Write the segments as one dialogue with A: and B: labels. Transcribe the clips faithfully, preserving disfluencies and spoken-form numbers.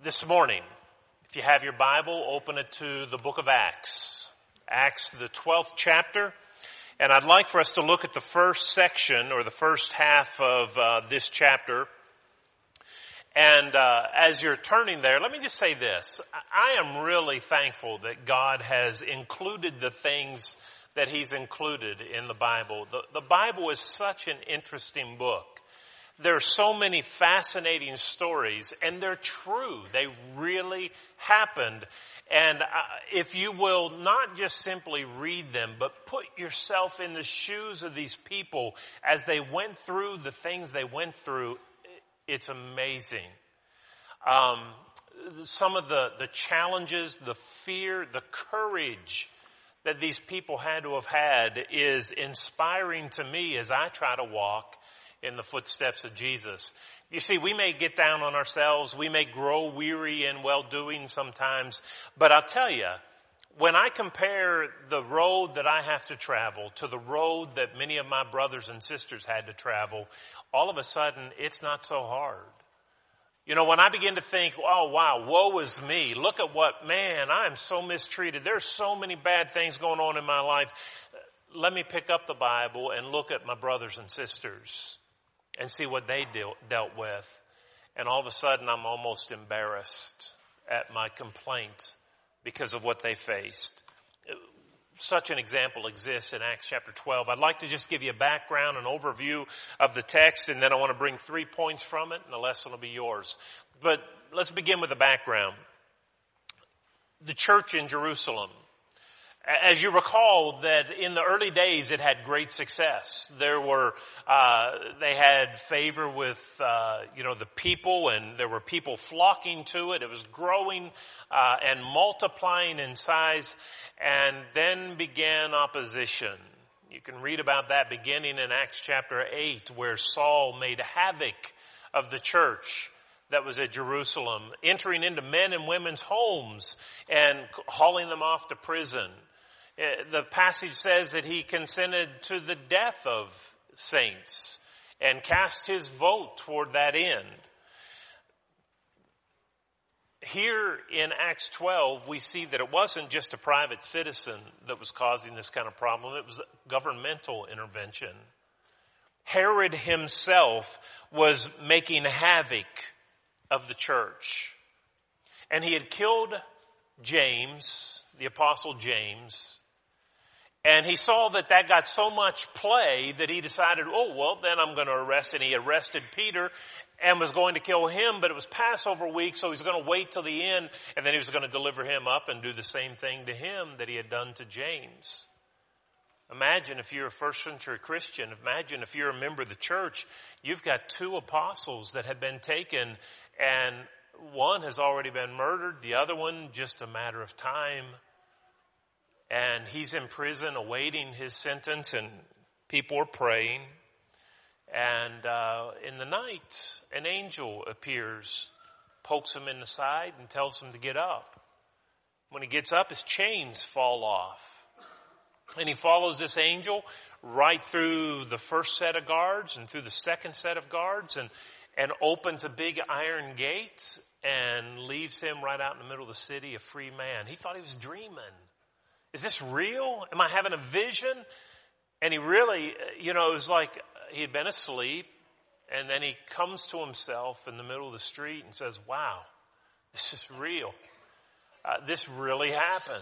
A: This morning, if you have your Bible, open it to the book of Acts. Acts, the twelfth chapter. And I'd like for us to look at the first section or the first half of uh, this chapter. And uh, as you're turning there, let me just say this. I am really thankful that God has included the things that He's included in the Bible. The, the Bible is such an interesting book. There are so many fascinating stories, and they're true. They really happened. And uh, if you will not just simply read them, but put yourself in the shoes of these people as they went through the things they went through, it's amazing. Um, some of the, the challenges, the fear, the courage that these people had to have had is inspiring to me as I try to walk in the footsteps of Jesus. You see, we may get down on ourselves. We may grow weary in well-doing sometimes. But I'll tell you, when I compare the road that I have to travel to the road that many of my brothers and sisters had to travel, all of a sudden, it's not so hard. You know, when I begin to think, oh, wow, woe is me. Look at what, man, I am so mistreated. There's so many bad things going on in my life. Let me pick up the Bible and look at my brothers and sisters and see what they deal, dealt with. And all of a sudden, I'm almost embarrassed at my complaint because of what they faced. Such an example exists in Acts chapter twelve. I'd like to just give you a background, an overview of the text, and then I want to bring three points from it, and the lesson will be yours. But let's begin with the background. The church in Jerusalem. As you recall, that in the early days it had great success. There were, uh, they had favor with, uh, you know, the people, and there were people flocking to it. It was growing uh, and multiplying in size, and then began opposition. You can read about that beginning in Acts chapter eight, where Saul made havoc of the church that was at Jerusalem, entering into men and women's homes and hauling them off to prison. The passage says that he consented to the death of saints and cast his vote toward that end. Here in Acts twelve, we see that it wasn't just a private citizen that was causing this kind of problem. It was governmental intervention. Herod himself was making havoc of the church. And he had killed James, the apostle James. And he saw that that got so much play that he decided, oh, well, then I'm going to arrest. And he arrested Peter and was going to kill him, but it was Passover week, so he was going to wait till the end, and then he was going to deliver him up and do the same thing to him that he had done to James. Imagine if you're a first century Christian, imagine if you're a member of the church, you've got two apostles that have been taken, and one has already been murdered, the other one just a matter of time. And he's in prison awaiting his sentence, and people are praying. And uh, in the night, an angel appears, pokes him in the side, and tells him to get up. When he gets up, his chains fall off. And he follows this angel right through the first set of guards and through the second set of guards, and, and opens a big iron gate and leaves him right out in the middle of the city, a free man. He thought he was dreaming. Is this real? Am I having a vision? And he really, you know, it was like he had been asleep, and then he comes to himself in the middle of the street and says, wow, this is real. Uh, this really happened.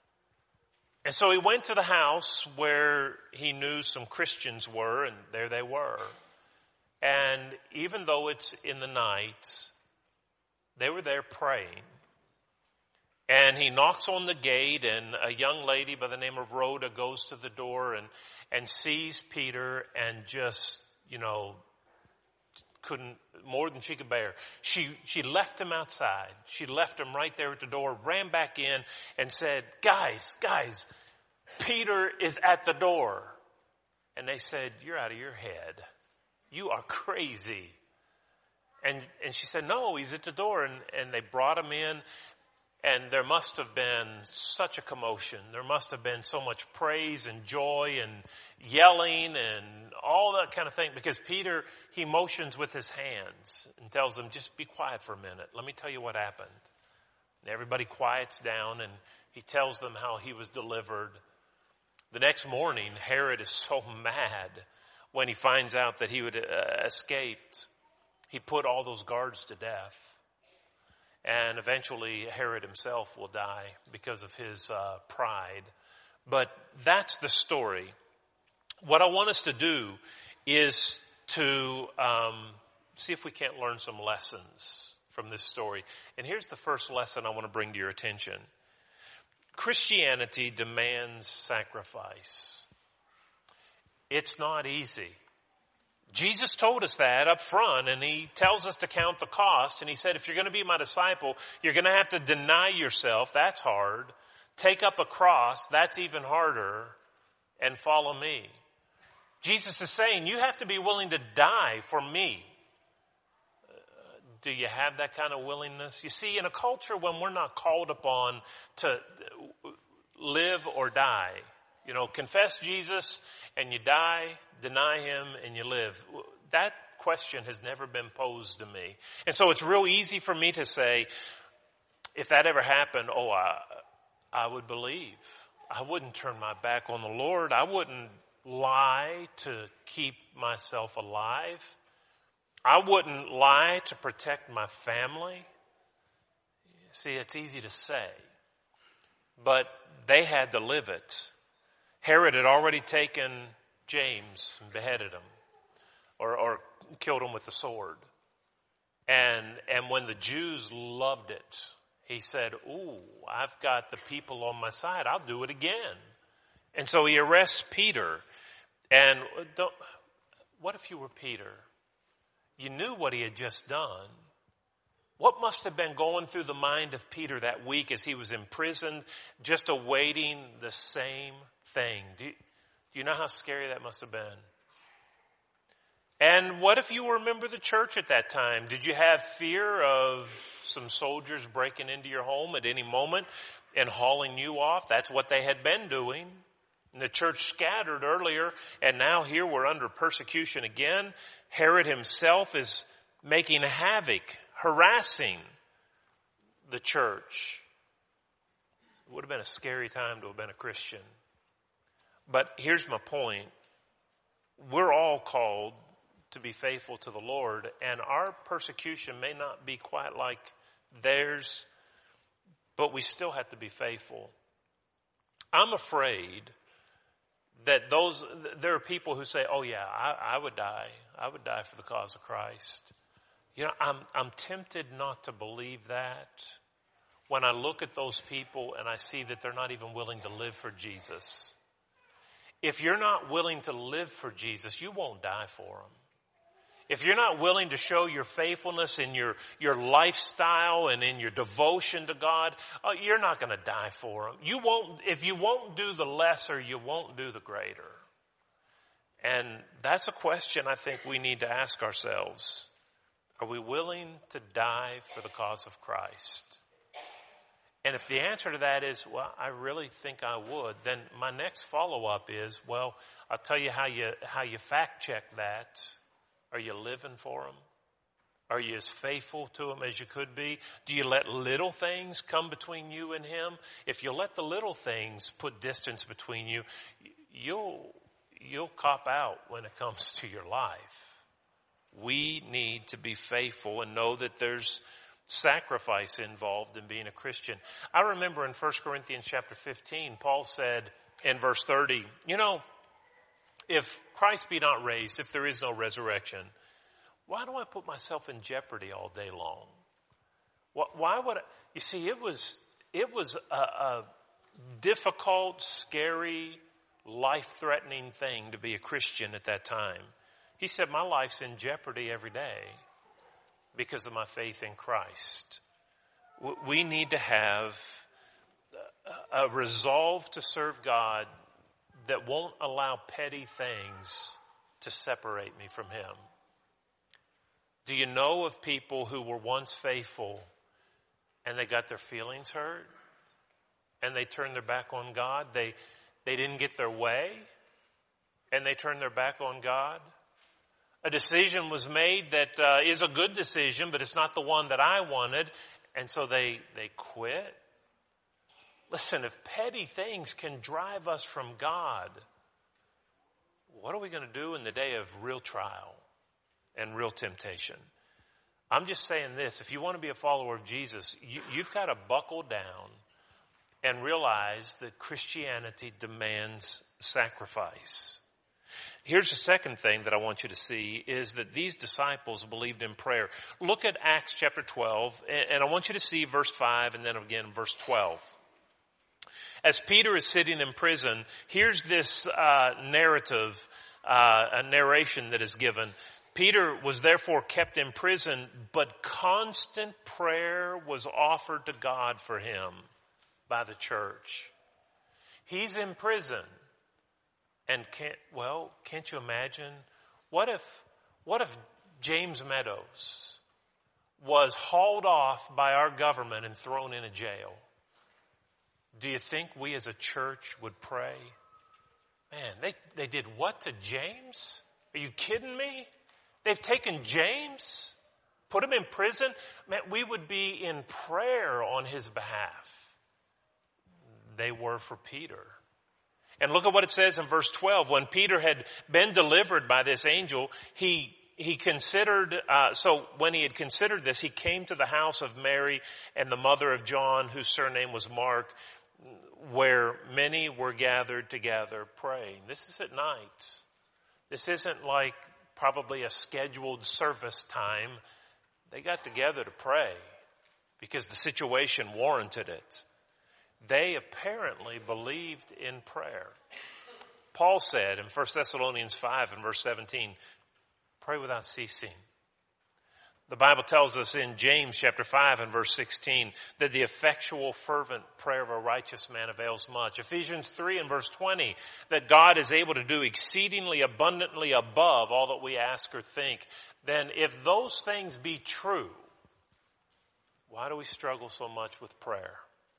A: And so he went to the house where he knew some Christians were, and there they were. And even though it's in the night, they were there praying. And he knocks on the gate, and a young lady by the name of Rhoda goes to the door and, and sees Peter and just, you know, couldn't, more than she could bear. She, she left him outside. She left him right there at the door, ran back in and said, guys, guys, Peter is at the door. And they said, you're out of your head. You are crazy. And, and she said, no, he's at the door. And, and they brought him in. And there must have been such a commotion. There must have been so much praise and joy and yelling and all that kind of thing. Because Peter, he motions with his hands and tells them, just be quiet for a minute. Let me tell you what happened. And everybody quiets down and he tells them how he was delivered. The next morning, Herod is so mad when he finds out that he would uh, escaped. He put all those guards to death. And eventually Herod himself will die because of his uh, pride. But that's the story. What I want us to do is to um, see if we can't learn some lessons from this story. And here's the first lesson I want to bring to your attention. Christianity demands sacrifice. It's not easy. Jesus told us that up front, and he tells us to count the cost. And he said, if you're going to be my disciple, you're going to have to deny yourself. That's hard. Take up a cross. That's even harder. And follow me. Jesus is saying, you have to be willing to die for me. Uh, do you have that kind of willingness? You see, in a culture when we're not called upon to live or die, you know, confess Jesus and you die, deny him and you live. That question has never been posed to me. And so it's real easy for me to say, if that ever happened, oh, I, I would believe. I wouldn't turn my back on the Lord. I wouldn't lie to keep myself alive. I wouldn't lie to protect my family. See, it's easy to say, but they had to live it. Herod had already taken James and beheaded him or, or killed him with the sword. And, and when the Jews loved it, he said, ooh, I've got the people on my side. I'll do it again. And so he arrests Peter. And don't, what if you were Peter? You knew what he had just done. What must have been going through the mind of Peter that week as he was imprisoned, just awaiting the same thing? Do you, do you know how scary that must have been? And what if you were a member of the church at that time? Did you have fear of some soldiers breaking into your home at any moment and hauling you off? That's what they had been doing. And the church scattered earlier, and now here we're under persecution again. Herod himself is making havoc, harassing the church. It would have been a scary time to have been a Christian. But here's my point. We're all called to be faithful to the Lord, and our persecution may not be quite like theirs, but we still have to be faithful. I'm afraid that those, there are people who say, oh yeah, I, I would die. I would die for the cause of Christ. You know, I'm, I'm tempted not to believe that when I look at those people and I see that they're not even willing to live for Jesus. If you're not willing to live for Jesus, you won't die for him. If you're not willing to show your faithfulness in your, your lifestyle and in your devotion to God, oh, you're not going to die for him. You won't, if you won't do the lesser, you won't do the greater. And that's a question I think we need to ask ourselves. Are we willing to die for the cause of Christ? And if the answer to that is, well, I really think I would, then my next follow-up is, well, I'll tell you how you, how you fact check that. Are you living for him? Are you as faithful to him as you could be? Do you let little things come between you and him? If you let the little things put distance between you, you'll, you'll cop out when it comes to your life. We need to be faithful and know that there's sacrifice involved in being a Christian. I remember in First Corinthians chapter fifteen, Paul said in verse thirty, you know, if Christ be not raised, if there is no resurrection, why do I put myself in jeopardy all day long? Why would I? You see, it was, it was a, a difficult, scary, life-threatening thing to be a Christian at that time. He said, my life's in jeopardy every day because of my faith in Christ. We need to have a resolve to serve God that won't allow petty things to separate me from him. Do you know of people who were once faithful and they got their feelings hurt, and they turned their back on God. They, they didn't get their way, and they turned their back on God. A decision was made that uh, is a good decision, but it's not the one that I wanted, and so they, they quit. Listen, if petty things can drive us from God, what are we going to do in the day of real trial and real temptation? I'm just saying this. If you want to be a follower of Jesus, you, you've got to buckle down and realize that Christianity demands sacrifice. Here's the second thing that I want you to see is that these disciples believed in prayer. Look at Acts chapter twelve, and I want you to see verse five and then again verse twelve. As Peter is sitting in prison, here's this uh, narrative, uh, a narration that is given. Peter was therefore kept in prison, but constant prayer was offered to God for him by the church. He's in prison. And can't, well, can't you imagine? What if, what if James Meadows was hauled off by our government and thrown in a jail? Do you think we as a church would pray? Man, they, they did what to James? Are you kidding me? They've taken James, put him in prison. Man, we would be in prayer on his behalf. They were for Peter. And look at what it says in verse twelve. When Peter had been delivered by this angel, he he considered, uh, so when he had considered this, he came to the house of Mary and the mother of John, whose surname was Mark, where many were gathered together praying. This is at night. This isn't like probably a scheduled service time. They got together to pray because the situation warranted it. They apparently believed in prayer. Paul said in First Thessalonians five and verse seventeen, pray without ceasing. The Bible tells us in James chapter five and verse sixteen that the effectual fervent prayer of a righteous man avails much. Ephesians three and verse twenty that God is able to do exceedingly abundantly above all that we ask or think. Then if those things be true, why do we struggle so much with prayer?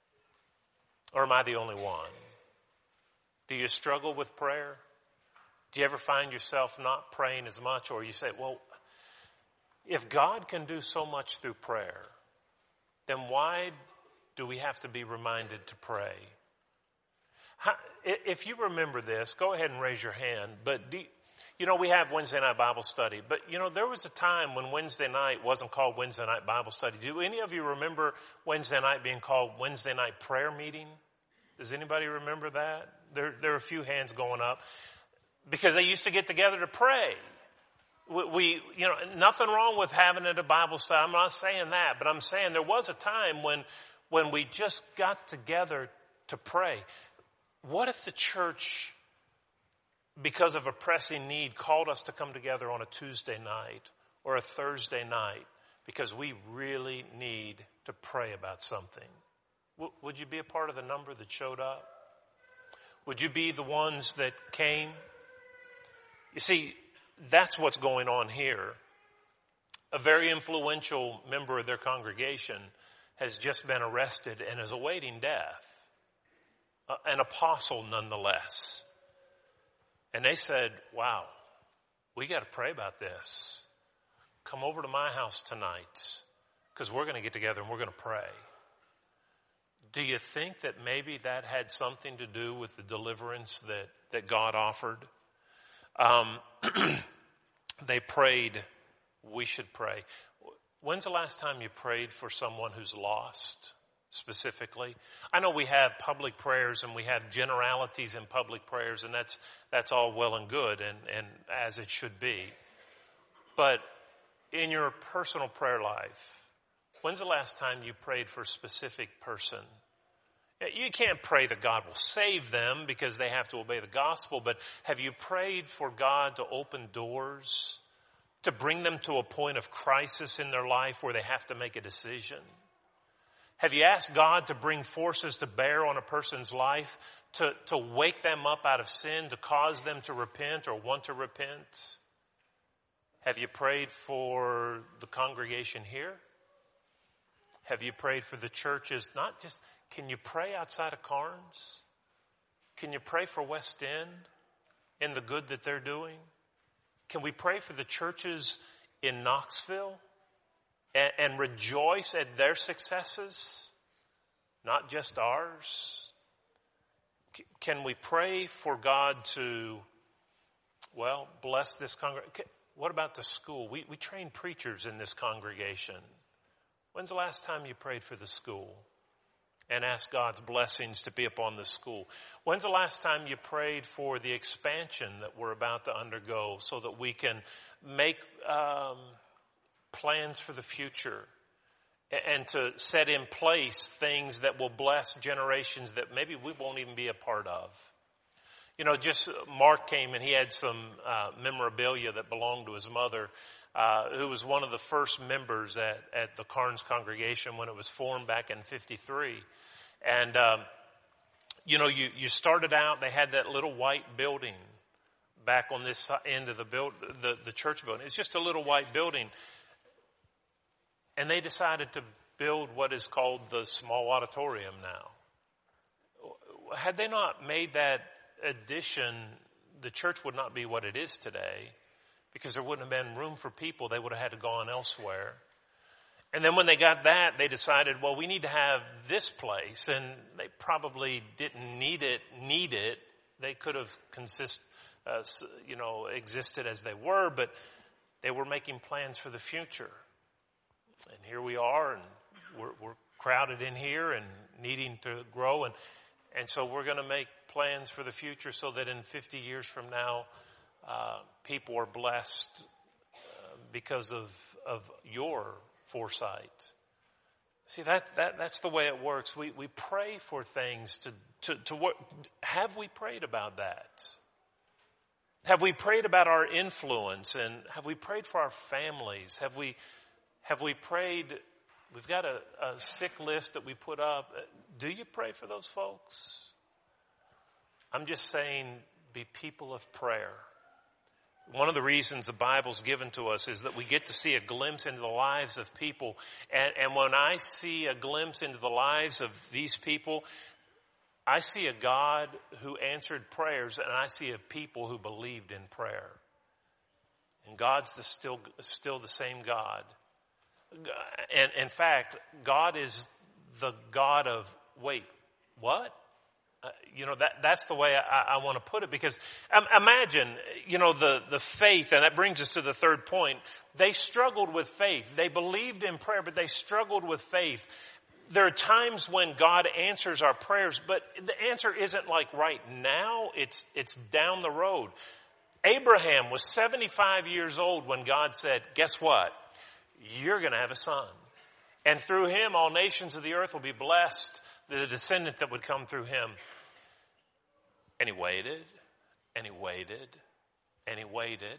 A: Or am I the only one? Do you struggle with prayer? Do you ever find yourself not praying as much? Or you say, well, if God can do so much through prayer, then why do we have to be reminded to pray? How, if you remember this, go ahead and raise your hand. But do, you know, we have Wednesday night Bible study. But, you know, there was a time when Wednesday night wasn't called Wednesday night Bible study. Do any of you remember Wednesday night being called Wednesday night prayer meeting? Does anybody remember that? There, there are a few hands going up. Because they used to get together to pray. We, we, you know, nothing wrong with having it a Bible study. I'm not saying that. But I'm saying there was a time when, when we just got together to pray. What if the church, because of a pressing need, called us to come together on a Tuesday night or a Thursday night because we really need to pray about something? W- would you be a part of the number that showed up? Would you be the ones that came? You see, that's what's going on here. A very influential member of their congregation has just been arrested and is awaiting death. Uh, an apostle nonetheless. And they said, wow, we got to pray about this. Come over to my house tonight because we're going to get together and we're going to pray. Do you think that maybe that had something to do with the deliverance that, that God offered? Um, they prayed, we should pray. When's the last time you prayed for someone who's lost? Specifically, I know we have public prayers and we have generalities in public prayers, and that's that's all well and good, and, and as it should be. But in your personal prayer life, when's the last time you prayed for a specific person? You can't pray that God will save them because they have to obey the gospel, but have you prayed for God to open doors, to bring them to a point of crisis in their life where they have to make a decision? Have you asked God to bring forces to bear on a person's life to, to wake them up out of sin, to cause them to repent or want to repent? Have you prayed for the congregation here? Have you prayed for the churches? Not just, can you pray outside of Carnes? Can you pray for West End and the good that they're doing? Can we pray for the churches in Knoxville and, and rejoice at their successes, not just ours? C- can we pray for God to, well, bless this congregation? What about the school? We, we train preachers in this congregation. When's the last time you prayed for the school and asked God's blessings to be upon the school? When's the last time you prayed for the expansion that we're about to undergo so that we can make um, plans for the future and to set in place things that will bless generations that maybe we won't even be a part of? You know, just Mark came and he had some uh, memorabilia that belonged to his mother, uh, who was one of the first members at, at the Carnes congregation when it was formed back in fifty-three. And, um, you know, you, you started out, they had that little white building back on this end of the, build, the, the church building. It's just a little white building. And they decided to build what is called the small auditorium now. Had they not made that addition, the church would not be what it is today, because there wouldn't have been room for people. They would have had to go on elsewhere. And then when they got that, they decided, well, we need to have this place. And they probably didn't need it, need it. They could have consist, uh, you know, existed as they were, but they were making plans for the future. And here we are, and we're, we're crowded in here and needing to grow. And, and so we're going to make plans for the future so that in fifty years from now, uh, people are blessed uh, because of, of your foresight. See, that, that, that's the way it works. We, we pray for things to, to, to what, have we prayed about that? Have we prayed about our influence, and have we prayed for our families? Have we, have we prayed, we've got a, a sick list that we put up. Do you pray for those folks? I'm just saying, be people of prayer. One of the reasons the Bible's given to us is that we get to see a glimpse into the lives of people. And, and when I see a glimpse into the lives of these people, I see a God who answered prayers, and I see a people who believed in prayer. And God's the still, still the same God. And in fact, God is the God of, wait, what? Uh, you know, that, that's the way I, I want to put it, because um, imagine, you know, the, the faith, and that brings us to the third point. They struggled with faith. They believed in prayer, but they struggled with faith. There are times when God answers our prayers, but the answer isn't like right now. It's, it's down the road. Abraham was seventy-five years old when God said, guess what? You're going to have a son. And through him, all nations of the earth will be blessed, the descendant that would come through him. And he waited, and he waited, and he waited.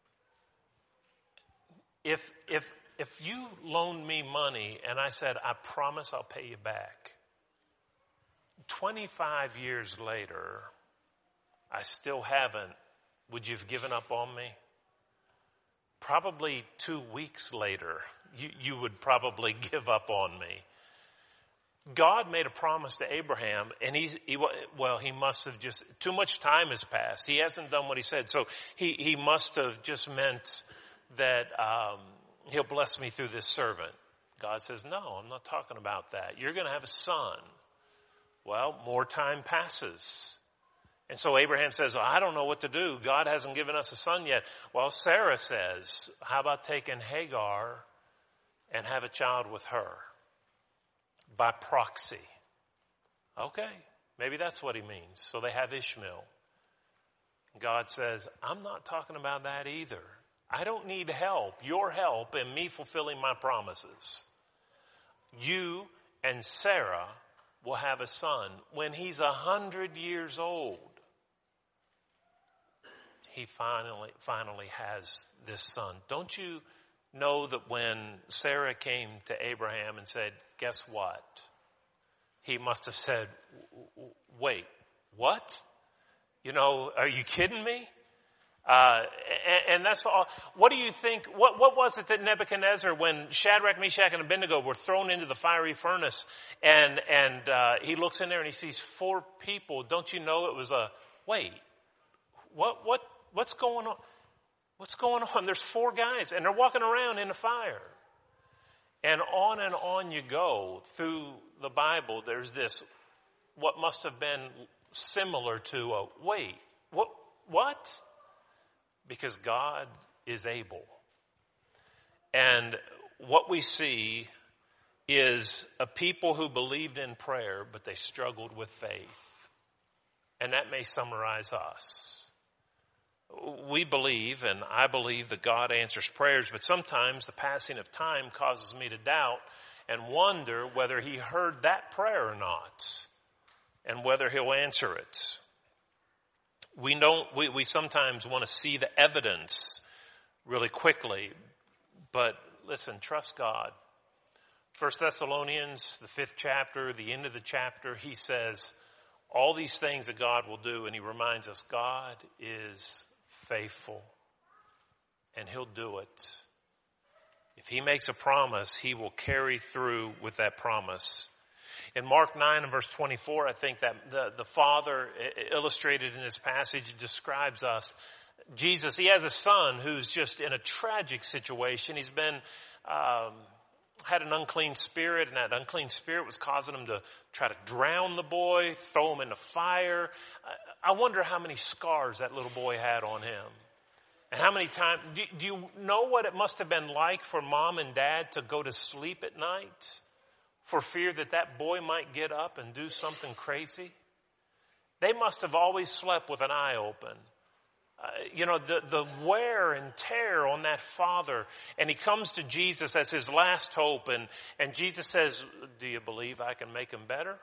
A: If, if, if you loaned me money and I said, I promise I'll pay you back, twenty-five years later, I still haven't, would you have given up on me? Probably two weeks later, you, you would probably give up on me. God made a promise to Abraham, and he's, he, well, he must have just, too much time has passed. He hasn't done what he said. So he, he must have just meant that um, he'll bless me through this servant. God says, no, I'm not talking about that. You're going to have a son. Well, more time passes. And so Abraham says, well, I don't know what to do. God hasn't given us a son yet. Well, Sarah says, how about taking Hagar and have a child with her? By proxy. Okay, maybe that's what he means. So they have Ishmael. God says, I'm not talking about that either. I don't need help, your help in me fulfilling my promises. You and Sarah will have a son. When he's a hundred years old, he finally, finally has this son. Don't you know that when Sarah came to Abraham and said, guess what? He must have said, wait, what? You know, are you kidding me? Uh, and, and that's all. What do you think, what, what was it that Nebuchadnezzar, when Shadrach, Meshach, and Abednego were thrown into the fiery furnace, and, and, uh, he looks in there and he sees four people. Don't you know it was a, wait, what, what, what's going on? What's going on? There's four guys and they're walking around in the fire. And on and on you go through the Bible. There's this, what must have been similar to a, wait, what, what? Because God is able. And what we see is a people who believed in prayer, but they struggled with faith. And that may summarize us. We believe, and I believe, that God answers prayers, but sometimes the passing of time causes me to doubt and wonder whether he heard that prayer or not, and whether he'll answer it. We don't, we, we sometimes want to see the evidence really quickly, but listen, trust God. First Thessalonians, the fifth chapter, the end of the chapter, he says all these things that God will do, and he reminds us God is faithful, and he'll do it. If he makes a promise, he will carry through with that promise. In Mark nine and verse twenty-four, I think that the, the Father illustrated in this passage describes us. Jesus, he has a son who's just in a tragic situation. He's been, um, had an unclean spirit, and that unclean spirit was causing him to try to drown the boy, throw him in the fire. I wonder how many scars that little boy had on him. And how many times, do, do you know what it must have been like for mom and dad to go to sleep at night for fear that that boy might get up and do something crazy? They must have always slept with an eye open. Uh, you know, the, the wear and tear on that father. And he comes to Jesus as his last hope. And, and Jesus says, do you believe I can make him better?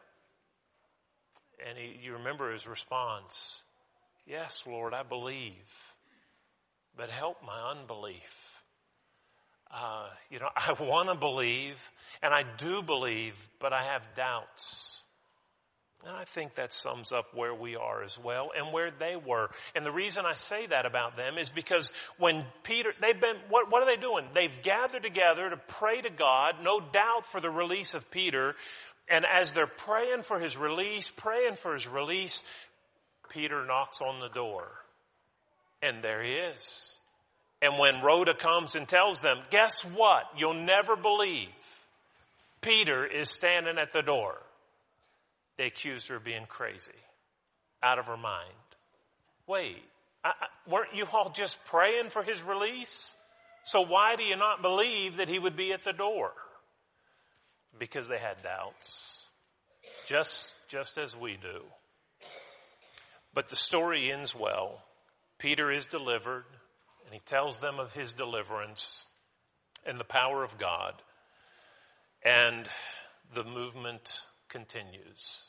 A: And he, you remember his response. Yes, Lord, I believe. But help my unbelief. Uh, you know, I want to believe, and I do believe, but I have doubts. And I think that sums up where we are as well, and where they were. And the reason I say that about them is because when Peter, they've been, what, what are they doing? They've gathered together to pray to God, no doubt for the release of Peter. And as they're praying for his release, praying for his release, Peter knocks on the door. And there he is. And when Rhoda comes and tells them, guess what? You'll never believe. Peter is standing at the door. They accused her of being crazy, out of her mind. Wait, I, I, weren't you all just praying for his release? So why do you not believe that he would be at the door? Because they had doubts, just, just as we do. But the story ends well. Peter is delivered, and he tells them of his deliverance and the power of God, and the movement continues.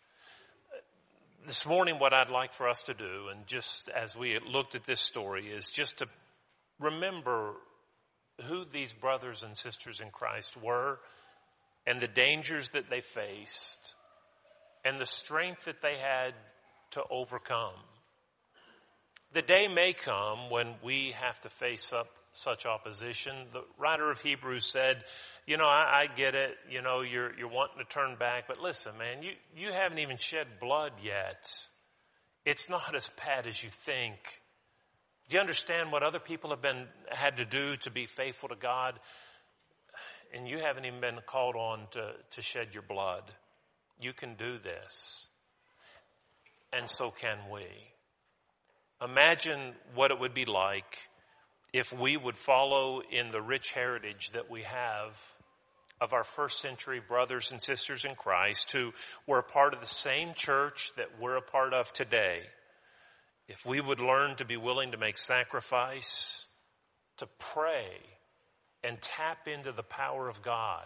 A: This morning, what I'd like for us to do, and just as we looked at this story, is just to remember who these brothers and sisters in Christ were, and the dangers that they faced, and the strength that they had to overcome. The day may come when we have to face up such opposition. The writer of Hebrews said, you know, I, I get it. You know, you're, you're wanting to turn back. But listen, man, you, you haven't even shed blood yet. It's not as bad as you think. Do you understand what other people have been, had to do to be faithful to God? And you haven't even been called on to, to shed your blood. You can do this. And so can we. Imagine what it would be like if we would follow in the rich heritage that we have of our first century brothers and sisters in Christ who were a part of the same church that we're a part of today. If we would learn to be willing to make sacrifice, to pray, and tap into the power of God,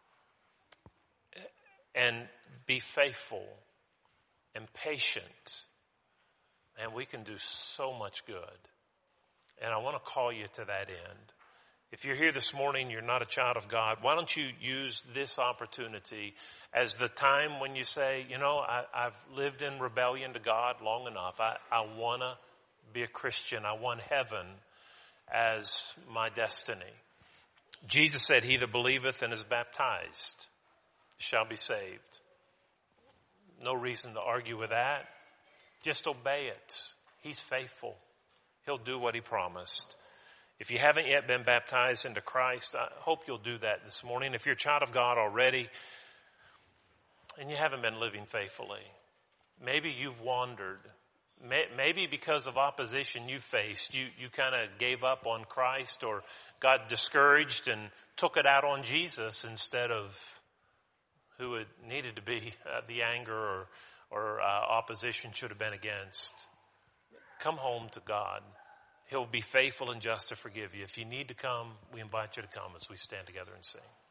A: and be faithful and patient, and we can do so much good. And I want to call you to that end. If you're here this morning, you're not a child of God, why don't you use this opportunity as the time when you say, you know, I, I've lived in rebellion to God long enough. I, I want to be a Christian. I want heaven as my destiny. Jesus said, he that believeth and is baptized shall be saved. No reason to argue with that. Just obey it. He's faithful. He'll do what he promised. If you haven't yet been baptized into Christ, I hope you'll do that this morning. If you're a child of God already and you haven't been living faithfully, maybe you've wandered. Maybe because of opposition you faced, you, you kind of gave up on Christ or got discouraged and took it out on Jesus instead of who it needed to be, uh, the anger or, or uh, opposition should have been against. Come home to God. He'll be faithful and just to forgive you. If you need to come, we invite you to come as we stand together and sing.